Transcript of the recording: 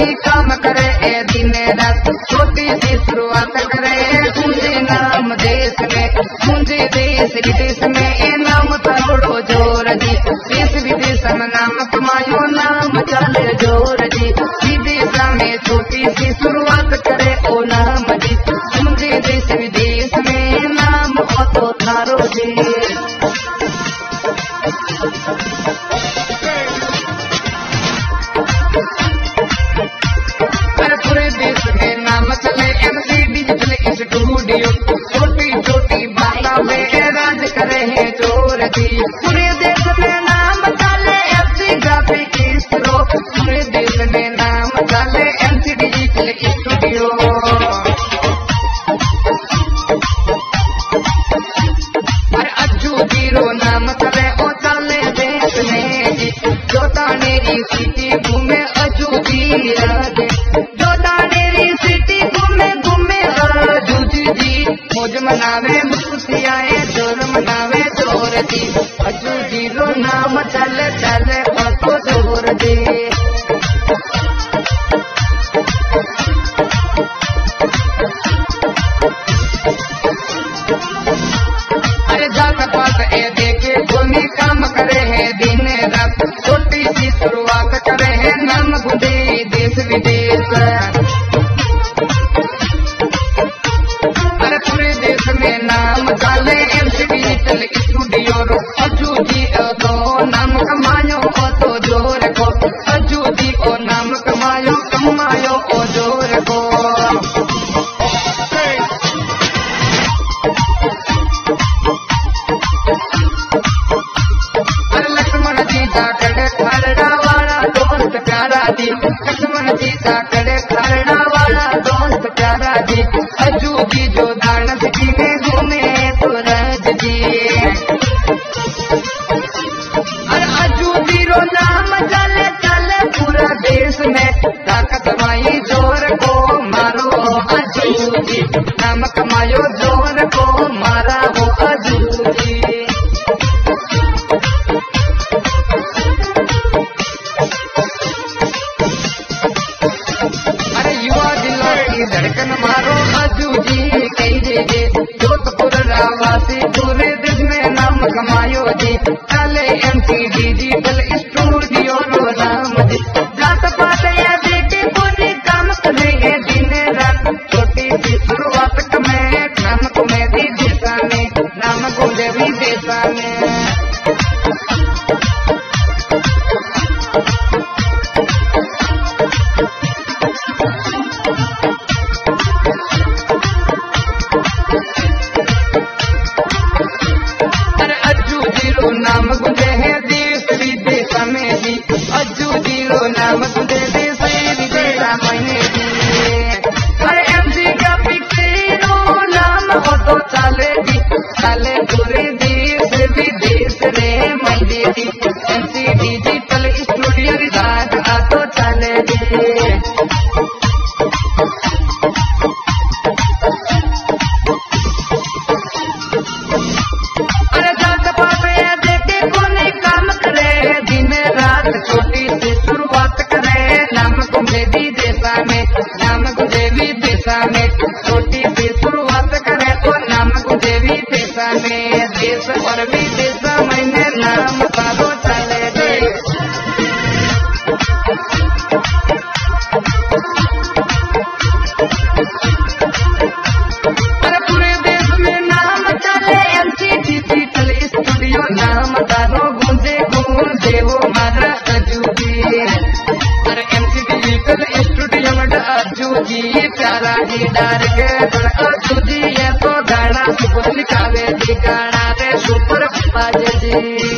जी काम करे ए दिन रात छोटी सी शुरुआत करे मुझे नाम देश में मुझे देश विदेश में ए नाम करोड़ो जोर जी देश विदेश में नाम कमायो नाम चले जोर जी विदेश में छोटी सी शुरुआत करे ओ नाम जी मुझे देश विदेश में नाम तो थारो जी पूरे देश में नाम चले MC डिजिटल स्टूडियो छोटी छोटी बातों में राज करे है जोर जी पूरे देश में नाम चले MC ग्राफिक स्टूडियो पूरे देश में नाम चले MC digital studio Ajju zero नाम चले ओ चले देश में जी जो तानेरी सिटी घूमे अज्जू जीरा मौज मनावे मुस्कुराए जोर मनावे जोर जी अजू जीरो नाम चले चले तो जोर जी अरे जात पात ए देखे कोनी काम करे है दिन रात छोटी सी शुरुआत करे है नाम गुदे देश विदेश नाम चाले MC डिजिटल स्टूडियो रो अजू जी तो नाम कमायो तो जोर को अजू जी को नाम कमायो ओ जोर को लक्ष्मण जी जाकर खरड़ा वाला दोस्त प्यारा जी लक्ष्मण जी जाकर खरड़ा वाला दोस्त प्यारा जी अजू जी जो दान सिटी में घूमे तो राज जी अरे अजू जीरो नाम चले चले पूरा देश में ताकत माई जोर को मारो अजू जी नाम कमायो जोर को मारा हो अजू जी धड़कन मारो अजू जी कही दे जोधपुर रावासी पूरे देश में नाम कमायो जी चले MC डिजिटल स्टूडियो रो नाम जी जात पात या बेटे पूरी काम करे है दिन रात छोटी सी शुरुआत कमे नाम को मैं भी देशा में नाम को भी देशा में नाम गुंजे है देश विदेश में जी अज्जू जीरो नाम गुंजे देश विदेश में जी हर MC का पिक्चरो नाम हो तो चले जी चले पूरे देश विदेश रे मंडी जी MC डिजिटल स्टूडियो राज आ तो चले जी छोटी सी शुरुआत करे नाम गुंजेवी देशा में नाम गुंजेवी देशा में छोटी सी शुरुआत करे तो नाम गुंजेवी देशा में देश और विदेश में नाम सारो चले दे पूरे देश में नाम चले MC डिजिटल स्टूडियो नाम सारो गुंजे गुंजे वो मारा MC डिजिटल स्टूडियो में अज्जू जी प्यारा जी डायरेक्टर अज्जू जी ये तो गाना सुपर निकाले जी गाना रे सुपर बाजे जी